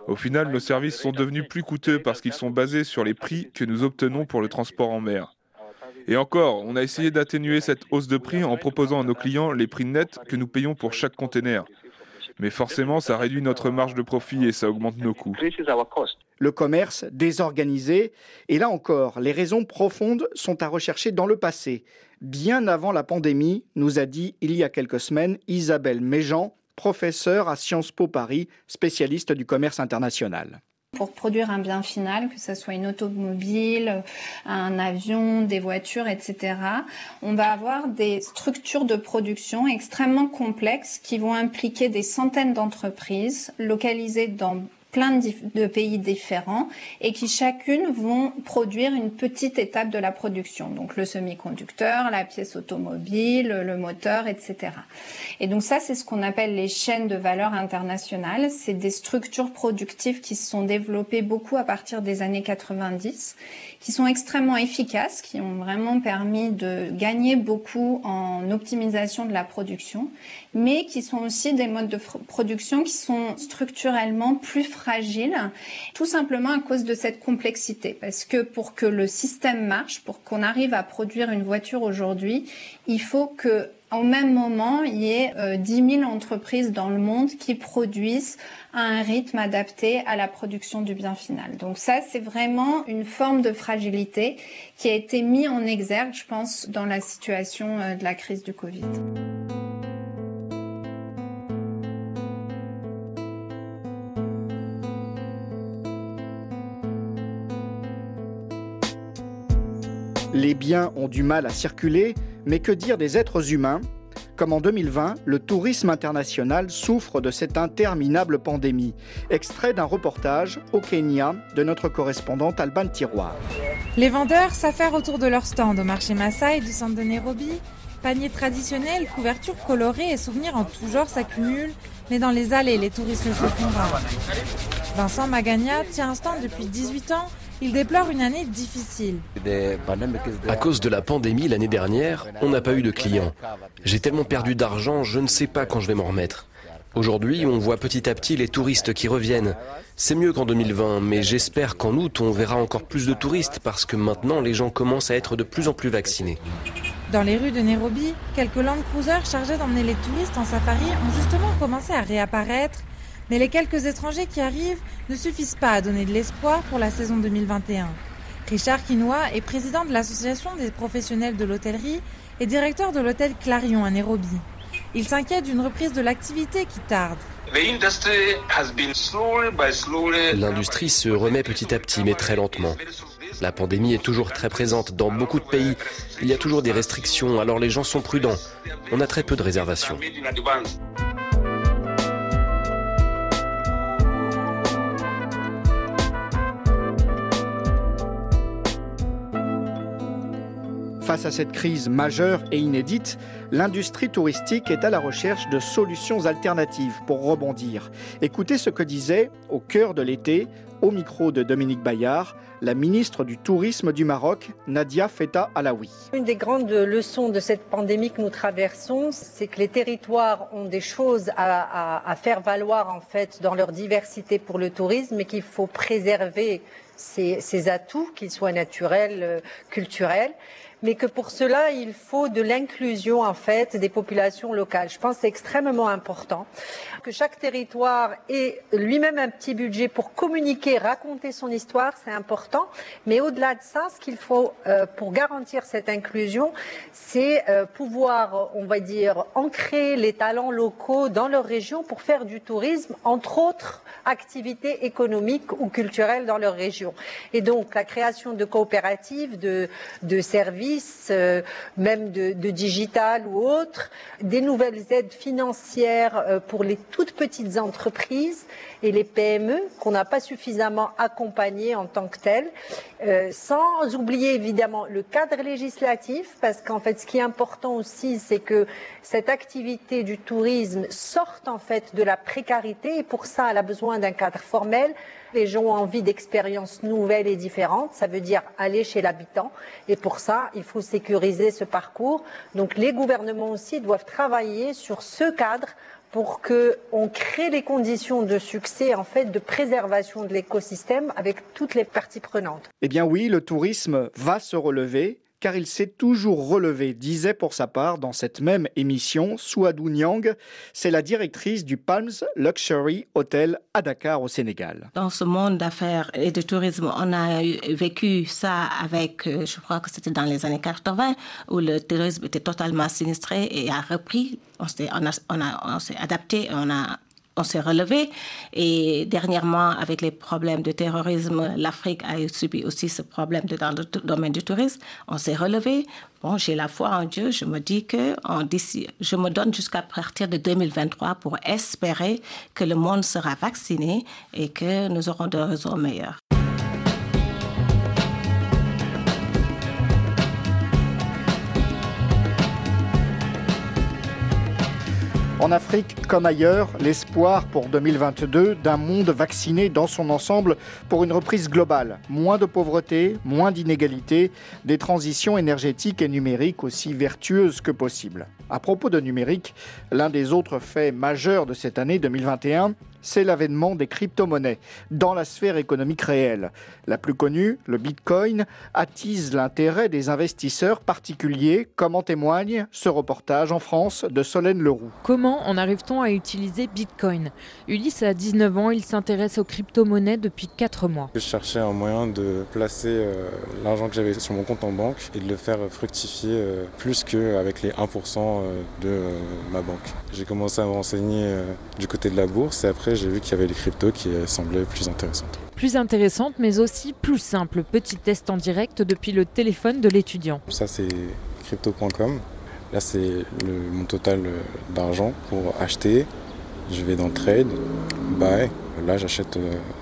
Au final, nos services sont devenus plus coûteux parce qu'ils sont basés sur les prix que nous obtenons pour le transport en mer. Et encore, on a essayé d'atténuer cette hausse de prix en proposant à nos clients les prix nets que nous payons pour chaque container. Mais forcément, ça réduit notre marge de profit et ça augmente nos coûts. Le commerce désorganisé, et là encore, les raisons profondes sont à rechercher dans le passé. Bien avant la pandémie, nous a dit il y a quelques semaines Isabelle Méjean, professeure à Sciences Po Paris, spécialiste du commerce international. Pour produire un bien final, que ce soit une automobile, un avion, des voitures, etc., on va avoir des structures de production extrêmement complexes qui vont impliquer des centaines d'entreprises localisées dans plein de pays différents et qui chacune vont produire une petite étape de la production. Donc le semi-conducteur, la pièce automobile, le moteur, etc. Et donc ça, c'est ce qu'on appelle les chaînes de valeur internationales. C'est des structures productives qui se sont développées beaucoup à partir des années 90, qui sont extrêmement efficaces, qui ont vraiment permis de gagner beaucoup en optimisation de la production, mais qui sont aussi des modes de production qui sont structurellement plus fragiles, tout simplement à cause de cette complexité. Parce que pour que le système marche, pour qu'on arrive à produire une voiture aujourd'hui, il faut que au même moment, il y ait 10 000 entreprises dans le monde qui produisent à un rythme adapté à la production du bien final. Donc ça, c'est vraiment une forme de fragilité qui a été mise en exergue, je pense, dans la situation de la crise du Covid. Les biens ont du mal à circuler, mais que dire des êtres humains ? Comme en 2020, le tourisme international souffre de cette interminable pandémie. Extrait d'un reportage au Kenya de notre correspondante Alban Tiroir. Les vendeurs s'affairent autour de leur stand au marché Maasai du centre de Nairobi. Paniers traditionnels, couvertures colorées et souvenirs en tout genre s'accumulent, mais dans les allées, les touristes se font rares. Vincent Magagna tient un stand depuis 18 ans. Il déplore une année difficile. À cause de la pandémie l'année dernière, on n'a pas eu de clients. J'ai tellement perdu d'argent, je ne sais pas quand je vais m'en remettre. Aujourd'hui, on voit petit à petit les touristes qui reviennent. C'est mieux qu'en 2020, mais j'espère qu'en août, on verra encore plus de touristes parce que maintenant, les gens commencent à être de plus en plus vaccinés. Dans les rues de Nairobi, quelques Land Cruisers chargés d'emmener les touristes en safari ont justement commencé à réapparaître. Mais les quelques étrangers qui arrivent ne suffisent pas à donner de l'espoir pour la saison 2021. Richard Kinoa est président de l'association des professionnels de l'hôtellerie et directeur de l'hôtel Clarion à Nairobi. Il s'inquiète d'une reprise de l'activité qui tarde. L'industrie se remet petit à petit, mais très lentement. La pandémie est toujours très présente dans beaucoup de pays. Il y a toujours des restrictions, alors les gens sont prudents. On a très peu de réservations. Face à cette crise majeure et inédite, l'industrie touristique est à la recherche de solutions alternatives pour rebondir. Écoutez ce que disait, au cœur de l'été, au micro de Dominique Bayard, la ministre du Tourisme du Maroc, Nadia Feta Alaoui. Une des grandes leçons de cette pandémie que nous traversons, c'est que les territoires ont des choses à faire valoir en fait dans leur diversité pour le tourisme, et qu'il faut préserver ces atouts, qu'ils soient naturels, culturels, mais que pour cela, il faut de l'inclusion en fait des populations locales. Je pense que c'est extrêmement important que chaque territoire ait lui-même un petit budget pour communiquer, raconter son histoire, c'est important. Mais au-delà de ça, ce qu'il faut pour garantir cette inclusion, c'est pouvoir, on va dire, ancrer les talents locaux dans leur région pour faire du tourisme, entre autres activités économiques ou culturelles dans leur région. Et donc la création de coopératives, de services, même de digital ou autres, des nouvelles aides financières pour les toutes petites entreprises et les PME qu'on n'a pas suffisamment accompagnées en tant que telles, sans oublier évidemment le cadre législatif, parce qu'en fait ce qui est important aussi, c'est que cette activité du tourisme sorte en fait de la précarité, et pour ça elle a besoin d'un cadre formel. Les gens ont envie d'expériences nouvelles et différentes, ça veut dire aller chez l'habitant, et pour ça il faut sécuriser ce parcours. Donc les gouvernements aussi doivent travailler sur ce cadre pour qu'on crée les conditions de succès, en fait, de préservation de l'écosystème avec toutes les parties prenantes. Eh bien oui, le tourisme va se relever, car il s'est toujours relevé, disait pour sa part dans cette même émission Souadou Niang. C'est la directrice du Palms Luxury Hotel à Dakar au Sénégal. Dans ce monde d'affaires et de tourisme, on a vécu ça avec, je crois que c'était dans les années 80, où le tourisme était totalement sinistré et a repris. On s'est adapté, on s'est relevé. Et dernièrement, avec les problèmes de terrorisme, l'Afrique a subi aussi ce problème dans le domaine du tourisme. On s'est relevé. Bon, j'ai la foi en Dieu. Je me dis que je me donne jusqu'à partir de 2023 pour espérer que le monde sera vacciné et que nous aurons des réseaux meilleurs. En Afrique comme ailleurs, l'espoir pour 2022 d'un monde vacciné dans son ensemble pour une reprise globale. Moins de pauvreté, moins d'inégalités, des transitions énergétiques et numériques aussi vertueuses que possible. À propos de numérique, l'un des autres faits majeurs de cette année 2021, c'est l'avènement des crypto-monnaies dans la sphère économique réelle. La plus connue, le Bitcoin, attise l'intérêt des investisseurs particuliers, comme en témoigne ce reportage en France de Solène Leroux. Comment en arrive-t-on à utiliser Bitcoin ? Ulysse a 19 ans, il s'intéresse aux crypto-monnaies depuis 4 mois. Je cherchais un moyen de placer l'argent que j'avais sur mon compte en banque et de le faire fructifier plus qu'avec les 1% de ma banque. J'ai commencé à me renseigner du côté de la bourse et après j'ai vu qu'il y avait les cryptos qui semblaient plus intéressantes. Plus intéressantes mais aussi plus simples. Petit test en direct depuis le téléphone de l'étudiant. Ça c'est crypto.com. Là c'est mon total d'argent pour acheter. Je vais dans Trade, Buy. Là j'achète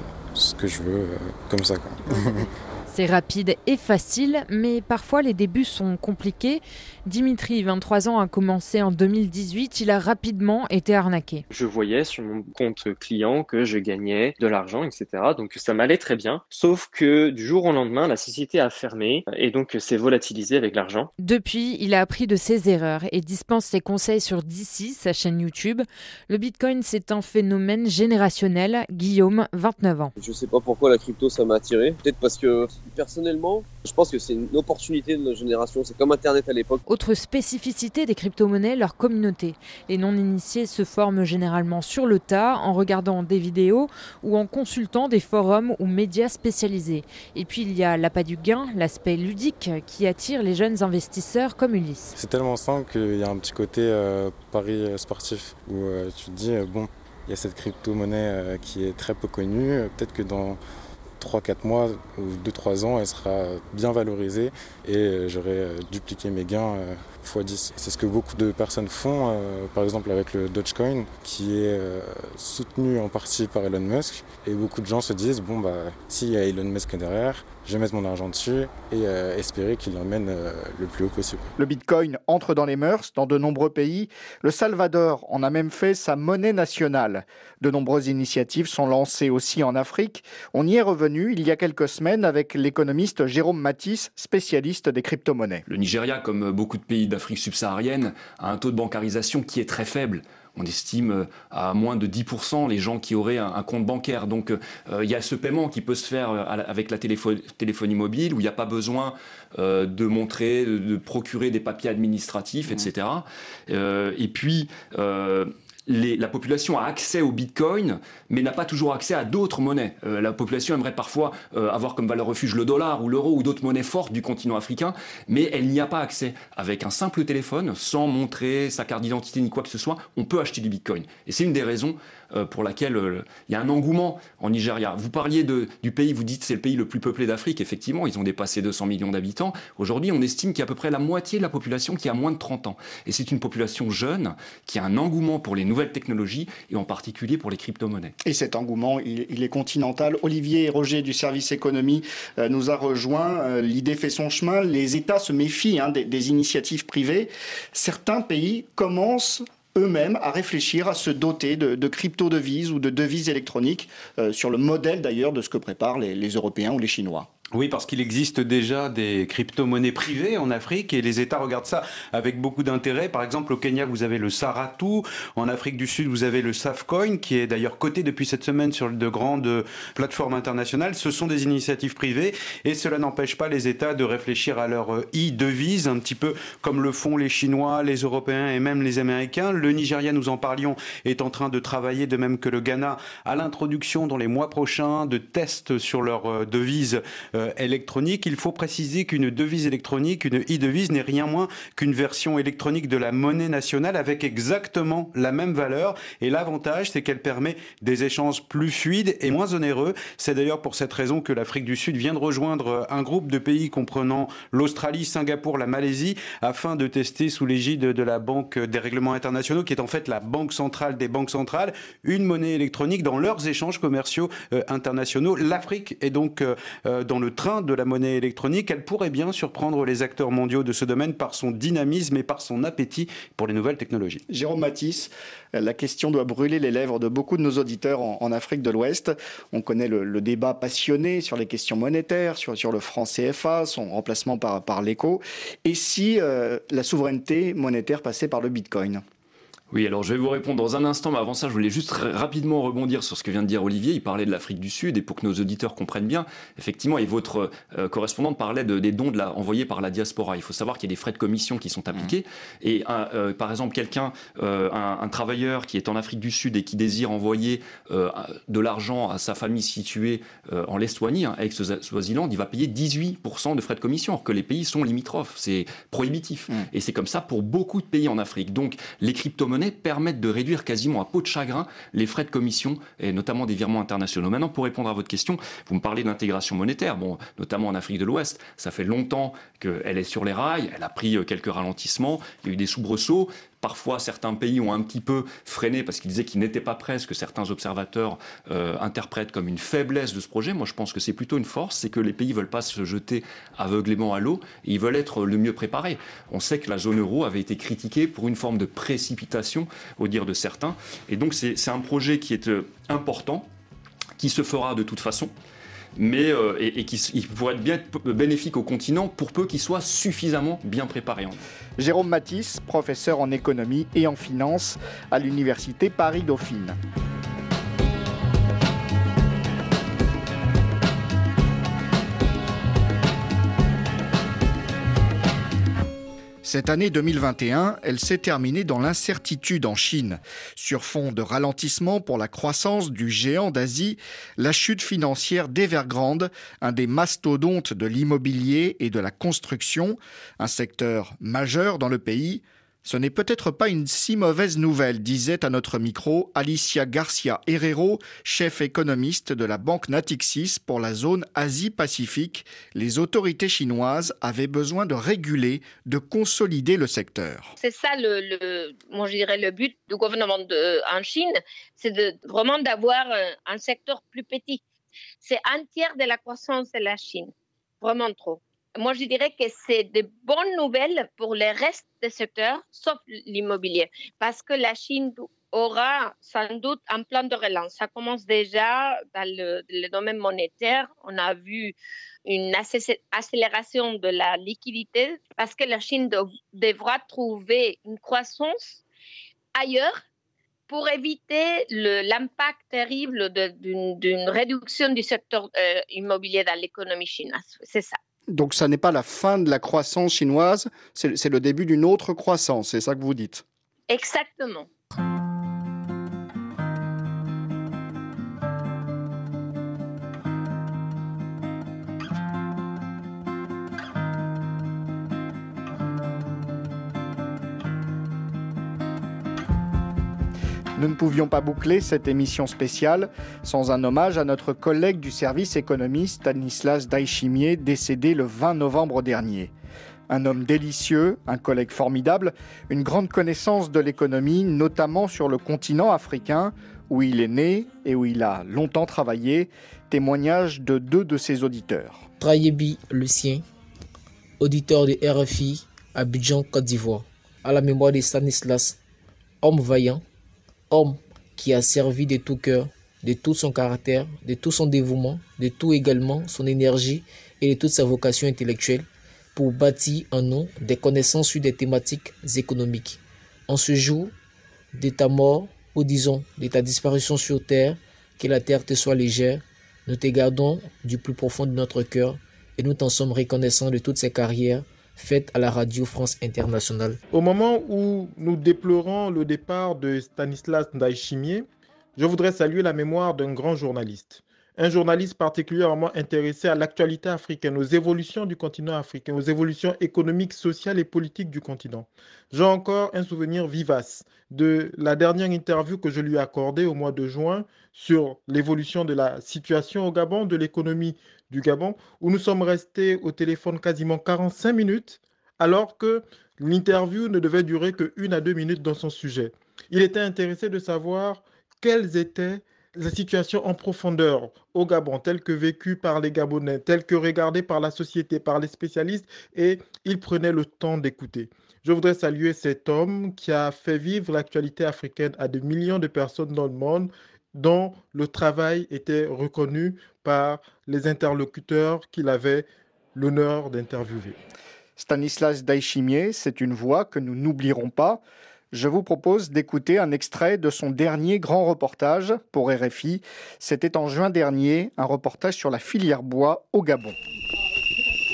ce que je veux comme ça. C'est rapide et facile, mais parfois les débuts sont compliqués. Dimitri, 23 ans, a commencé en 2018. Il a rapidement été arnaqué. Je voyais sur mon compte client que je gagnais de l'argent, etc. Donc ça m'allait très bien. Sauf que du jour au lendemain, la société a fermé et donc s'est volatilisé avec l'argent. Depuis, il a appris de ses erreurs et dispense ses conseils sur DC, sa chaîne YouTube. Le Bitcoin, c'est un phénomène générationnel. Guillaume, 29 ans. Je ne sais pas pourquoi la crypto, ça m'a attiré. Peut-être parce que personnellement, je pense que c'est une opportunité de notre génération. C'est comme Internet à l'époque. Autre spécificité des crypto-monnaies, leur communauté. Les non-initiés se forment généralement sur le tas, en regardant des vidéos ou en consultant des forums ou médias spécialisés. Et puis il y a l'appât du gain, l'aspect ludique qui attire les jeunes investisseurs comme Ulysse. C'est tellement simple qu'il y a un petit côté pari sportif où tu te dis, bon, il y a cette crypto-monnaie qui est très peu connue, peut-être que dans 3-4 mois ou 2-3 ans, elle sera bien valorisée et j'aurai dupliqué mes gains x10. C'est ce que beaucoup de personnes font, par exemple avec le Dogecoin, qui est soutenu en partie par Elon Musk. Et beaucoup de gens se disent, bon, s'il y a Elon Musk derrière, je vais mettre mon argent dessus et espérer qu'il l'emmène le plus haut possible. Le Bitcoin entre dans les mœurs dans de nombreux pays. Le Salvador en a même fait sa monnaie nationale. De nombreuses initiatives sont lancées aussi en Afrique. On y est revenu il y a quelques semaines avec l'économiste Jérôme Matisse, spécialiste des crypto-monnaies. Le Nigeria, comme beaucoup de pays d'Afrique subsaharienne, a un taux de bancarisation qui est très faible. On estime à moins de 10% les gens qui auraient un compte bancaire. Donc il y a ce paiement qui peut se faire avec la téléphonie mobile, où il n'y a pas besoin de montrer, de procurer des papiers administratifs, etc. Et puis la population a accès au Bitcoin, mais n'a pas toujours accès à d'autres monnaies. La population aimerait parfois avoir comme valeur refuge le dollar ou l'euro ou d'autres monnaies fortes du continent africain, mais elle n'y a pas accès. Avec un simple téléphone, sans montrer sa carte d'identité ni quoi que ce soit, on peut acheter du Bitcoin. Et c'est une des raisons pour laquelle il y a un engouement en Nigeria. Vous parliez du pays, vous dites que c'est le pays le plus peuplé d'Afrique. Effectivement, ils ont dépassé 200 millions d'habitants. Aujourd'hui, on estime qu'il y a à peu près la moitié de la population qui a moins de 30 ans. Et c'est une population jeune qui a un engouement pour les nouvelles technologies et en particulier pour les crypto-monnaies. Et cet engouement, il est continental. Olivier Roger du service économie nous a rejoint. L'idée fait son chemin. Les États se méfient des initiatives privées. Certains pays commencent eux-mêmes à réfléchir à se doter de crypto-devises ou de devises électroniques sur le modèle d'ailleurs de ce que préparent les Européens ou les Chinois. Oui, parce qu'il existe déjà des crypto-monnaies privées en Afrique et les États regardent ça avec beaucoup d'intérêt. Par exemple, au Kenya, vous avez le Saratu. En Afrique du Sud, vous avez le Safcoin, qui est d'ailleurs coté depuis cette semaine sur de grandes plateformes internationales. Ce sont des initiatives privées et cela n'empêche pas les États de réfléchir à leur e-devise, un petit peu comme le font les Chinois, les Européens et même les Américains. Le Nigeria, nous en parlions, est en train de travailler, de même que le Ghana, à l'introduction dans les mois prochains de tests sur leur devise électronique. Il faut préciser qu'une devise électronique, une e-devise, n'est rien moins qu'une version électronique de la monnaie nationale avec exactement la même valeur. Et l'avantage, c'est qu'elle permet des échanges plus fluides et moins onéreux. C'est d'ailleurs pour cette raison que l'Afrique du Sud vient de rejoindre un groupe de pays comprenant l'Australie, Singapour, la Malaisie, afin de tester sous l'égide de la Banque des règlements internationaux, qui est en fait la banque centrale des banques centrales, une monnaie électronique dans leurs échanges commerciaux internationaux. L'Afrique est donc dans le train de la monnaie électronique. Elle pourrait bien surprendre les acteurs mondiaux de ce domaine par son dynamisme et par son appétit pour les nouvelles technologies. Jérôme Matisse, la question doit brûler les lèvres de beaucoup de nos auditeurs en Afrique de l'Ouest. On connaît le débat passionné sur les questions monétaires, sur le franc CFA, son remplacement par l'éco. Et si la souveraineté monétaire passait par le Bitcoin ? Oui, alors je vais vous répondre dans un instant, mais avant ça, je voulais juste rapidement rebondir sur ce que vient de dire Olivier. Il parlait de l'Afrique du Sud, et pour que nos auditeurs comprennent bien, effectivement, et votre correspondante parlait des dons envoyés par la diaspora. Il faut savoir qu'il y a des frais de commission qui sont appliqués, et par exemple, un travailleur qui est en Afrique du Sud et qui désire envoyer de l'argent à sa famille située en Lestwani, ex-Swaziland, il va payer 18% de frais de commission, alors que les pays sont limitrophes. C'est prohibitif. Et c'est comme ça pour beaucoup de pays en Afrique. Donc, les crypto-monnaies permettent de réduire quasiment à peau de chagrin les frais de commission et notamment des virements internationaux. Maintenant, pour répondre à votre question, vous me parlez d'intégration monétaire, notamment en Afrique de l'Ouest. Ça fait longtemps qu'elle est sur les rails, elle a pris quelques ralentissements, il y a eu des soubresauts. Parfois, certains pays ont un petit peu freiné parce qu'ils disaient qu'ils n'étaient pas prêts, ce que certains observateurs interprètent comme une faiblesse de ce projet. Moi, je pense que c'est plutôt une force, c'est que les pays ne veulent pas se jeter aveuglément à l'eau, et ils veulent être le mieux préparés. On sait que la zone euro avait été critiquée pour une forme de précipitation, au dire de certains. Et donc, c'est un projet qui est important, qui se fera de toute façon, mais qui pourrait être bien bénéfique au continent pour peu qu'il soit suffisamment bien préparé. Jérôme Matisse, professeur en économie et en finance à l'université Paris-Dauphine. Cette année 2021, elle s'est terminée dans l'incertitude en Chine. Sur fond de ralentissement pour la croissance du géant d'Asie, la chute financière d'Evergrande, un des mastodontes de l'immobilier et de la construction, un secteur majeur dans le pays. Ce n'est peut-être pas une si mauvaise nouvelle, disait à notre micro Alicia Garcia Herrero, chef économiste de la banque Natixis pour la zone Asie-Pacifique. Les autorités chinoises avaient besoin de réguler, de consolider le secteur. C'est ça moi je dirais le but du gouvernement en Chine, c'est vraiment d'avoir un secteur plus petit. C'est un tiers de la croissance de la Chine, vraiment trop. Moi, je dirais que c'est de bonnes nouvelles pour le reste des secteurs, sauf l'immobilier, parce que la Chine aura sans doute un plan de relance. Ça commence déjà dans le domaine monétaire. On a vu une accélération de la liquidité parce que la Chine devra trouver une croissance ailleurs pour éviter l'impact terrible d'une réduction du secteur immobilier dans l'économie chinoise. C'est ça. Donc ça n'est pas la fin de la croissance chinoise, c'est le début d'une autre croissance, c'est ça que vous dites ? Exactement. Nous ne pouvions pas boucler cette émission spéciale sans un hommage à notre collègue du service économie Stanislas Daichimier, décédé le 20 novembre dernier. Un homme délicieux, un collègue formidable, une grande connaissance de l'économie, notamment sur le continent africain, où il est né et où il a longtemps travaillé. Témoignage de 2 de ses auditeurs. Trayebi Lucien, auditeur de RFI, Abidjan, Côte d'Ivoire. À la mémoire de Stanislas, homme vaillant, homme qui a servi de tout cœur de tout son caractère, de tout son dévouement, de tout également son énergie et de toute sa vocation intellectuelle pour bâtir en nous des connaissances sur des thématiques économiques. En ce jour de ta mort, ou disons de ta disparition sur terre, que la terre te soit légère, nous te gardons du plus profond de notre cœur et nous t'en sommes reconnaissants de toutes ces carrières faites à la Radio France Internationale. Au moment où nous déplorons le départ de Stanislas Ndayishimiye, je voudrais saluer la mémoire d'un grand journaliste. Un journaliste particulièrement intéressé à l'actualité africaine, aux évolutions du continent africain, aux évolutions économiques, sociales et politiques du continent. J'ai encore un souvenir vivace de la dernière interview que je lui ai accordée au mois de juin sur l'évolution de la situation au Gabon, de l'économie du Gabon, où nous sommes restés au téléphone quasiment 45 minutes, alors que l'interview ne devait durer que 1 à 2 minutes dans son sujet. Il était intéressé de savoir quelles étaient les situations en profondeur au Gabon, telles que vécues par les Gabonais, telles que regardées par la société, par les spécialistes, et il prenait le temps d'écouter. Je voudrais saluer cet homme qui a fait vivre l'actualité africaine à des millions de personnes dans le monde, dont le travail était reconnu par les interlocuteurs qu'il avait l'honneur d'interviewer. Stanislas Ndayishimiye, c'est une voix que nous n'oublierons pas. Je vous propose d'écouter un extrait de son dernier grand reportage pour RFI. C'était en juin dernier, un reportage sur la filière bois au Gabon. Attention !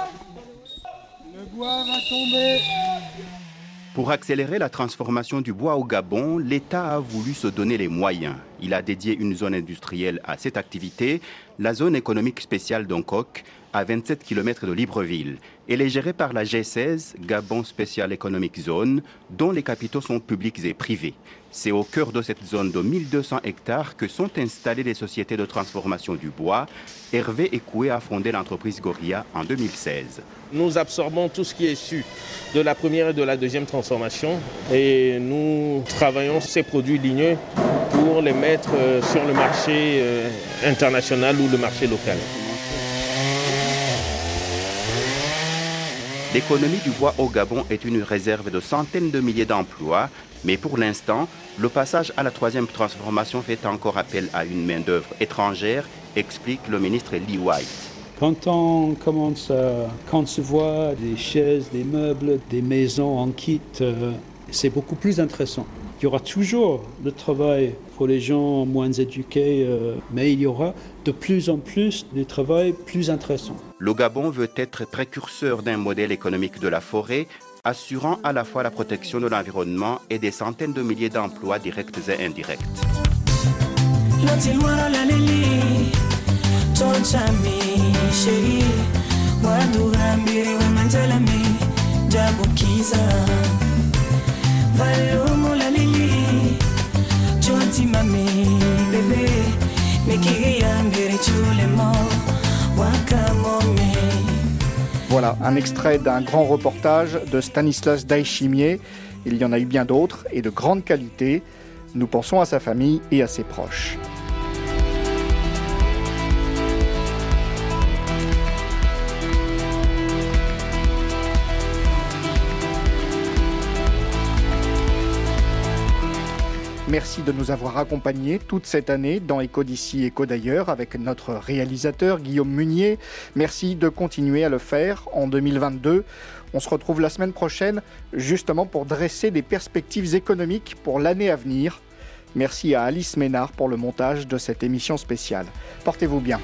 Le bois va tomber. Pour accélérer la transformation du bois au Gabon, l'État a voulu se donner les moyens. Il a dédié une zone industrielle à cette activité, la zone économique spéciale d'Onkok, à 27 km de Libreville. Elle est gérée par la G16, Gabon Special Economic Zone, dont les capitaux sont publics et privés. C'est au cœur de cette zone de 1200 hectares que sont installées les sociétés de transformation du bois. Hervé Ekoué a fondé l'entreprise Gorilla en 2016. Nous absorbons tout ce qui est issu de la première et de la deuxième transformation et nous travaillons ces produits ligneux pour les mettre sur le marché international ou le marché local. L'économie du bois au Gabon est une réserve de centaines de milliers d'emplois, mais pour l'instant, le passage à la troisième transformation fait encore appel à une main-d'œuvre étrangère, explique le ministre Lee White. Quand on commence à concevoir des chaises, des meubles, des maisons en kit, c'est beaucoup plus intéressant. Il y aura toujours le travail pour les gens moins éduqués, mais il y aura de plus en plus de travail plus intéressant. Le Gabon veut être précurseur d'un modèle économique de la forêt, assurant à la fois la protection de l'environnement et des centaines de milliers d'emplois directs et indirects. Voilà, un extrait d'un grand reportage de Stanislas Ndayishimiye. Il y en a eu bien d'autres et de grande qualité. Nous pensons à sa famille et à ses proches. Merci de nous avoir accompagnés toute cette année dans Écho d'ici, Écho d'ailleurs avec notre réalisateur Guillaume Munier. Merci de continuer à le faire en 2022. On se retrouve la semaine prochaine justement pour dresser des perspectives économiques pour l'année à venir. Merci à Alice Ménard pour le montage de cette émission spéciale. Portez-vous bien.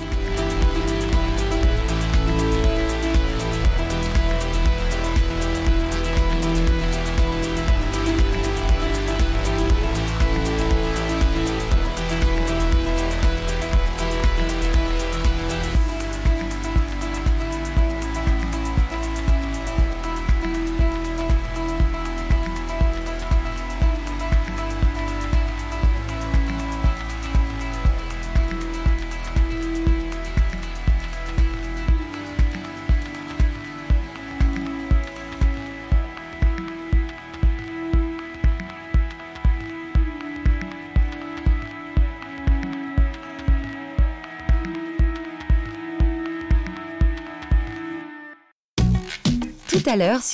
Tout à l'heure